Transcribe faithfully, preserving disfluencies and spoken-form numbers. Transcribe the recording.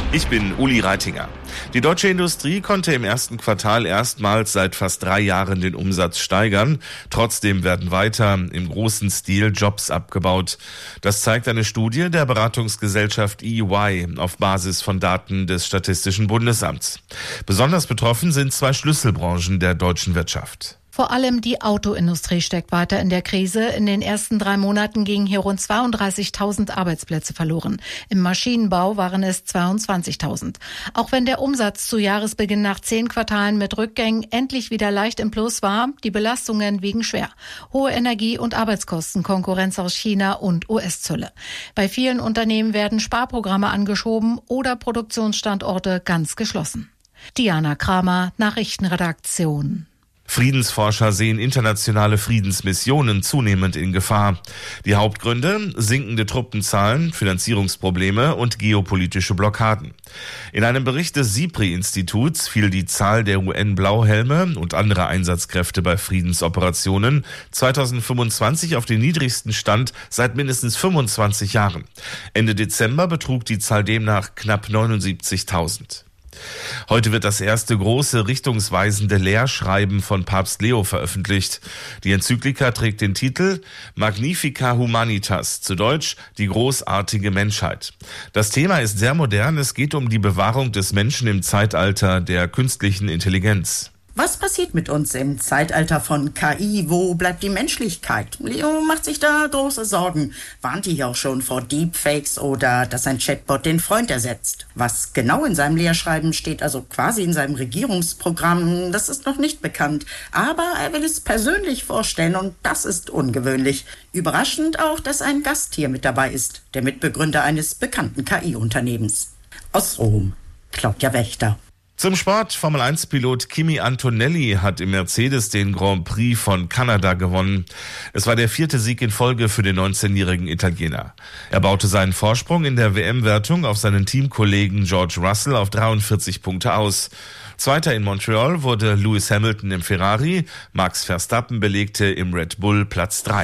Ich bin Uli Reitinger. Die deutsche Industrie konnte im ersten Quartal erstmals seit fast drei Jahren den Umsatz steigern. Trotzdem werden weiter im großen Stil Jobs abgebaut. Das zeigt eine Studie der Beratungsgesellschaft E Y auf Basis von Daten des Statistischen Bundesamts. Besonders betroffen sind zwei Schlüsselbranchen der deutschen Wirtschaft. Vor allem die Autoindustrie steckt weiter in der Krise. In den ersten drei Monaten gingen hier rund zweiunddreißigtausend Arbeitsplätze verloren. Im Maschinenbau waren es zweiundzwanzigtausend. Auch wenn der Umsatz zu Jahresbeginn nach zehn Quartalen mit Rückgängen endlich wieder leicht im Plus war, die Belastungen wiegen schwer. Hohe Energie- und Arbeitskosten, Konkurrenz aus China und U S-Zölle. Bei vielen Unternehmen werden Sparprogramme angeschoben oder Produktionsstandorte ganz geschlossen. Diana Kramer, Nachrichtenredaktion. Friedensforscher sehen internationale Friedensmissionen zunehmend in Gefahr. Die Hauptgründe: sinkende Truppenzahlen, Finanzierungsprobleme und geopolitische Blockaden. In einem Bericht des SIPRI-Instituts fiel die Zahl der U N-Blauhelme und anderer Einsatzkräfte bei Friedensoperationen zweitausendfünfundzwanzig auf den niedrigsten Stand seit mindestens fünfundzwanzig Jahren. Ende Dezember betrug die Zahl demnach knapp neunundsiebzigtausend. Heute wird das erste große richtungsweisende Lehrschreiben von Papst Leo veröffentlicht. Die Enzyklika trägt den Titel Magnifica Humanitas, zu Deutsch die großartige Menschheit. Das Thema ist sehr modern, es geht um die Bewahrung des Menschen im Zeitalter der künstlichen Intelligenz. Was passiert mit uns im Zeitalter von K I? Wo bleibt die Menschlichkeit? Leo macht sich da große Sorgen. Warnt hier auch schon vor Deepfakes oder dass ein Chatbot den Freund ersetzt. Was genau in seinem Lehrschreiben steht, also quasi in seinem Regierungsprogramm, das ist noch nicht bekannt. Aber er will es persönlich vorstellen und das ist ungewöhnlich. Überraschend auch, dass ein Gast hier mit dabei ist, der Mitbegründer eines bekannten K I-Unternehmens. Aus Rom, Claudia Wächter. Zum Sport. Formel eins Pilot Kimi Antonelli hat im Mercedes den Grand Prix von Kanada gewonnen. Es war der vierte Sieg in Folge für den neunzehnjährigen Italiener. Er baute seinen Vorsprung in der W M-Wertung auf seinen Teamkollegen George Russell auf dreiundvierzig Punkte aus. Zweiter in Montreal wurde Lewis Hamilton im Ferrari. Max Verstappen belegte im Red Bull Platz drei.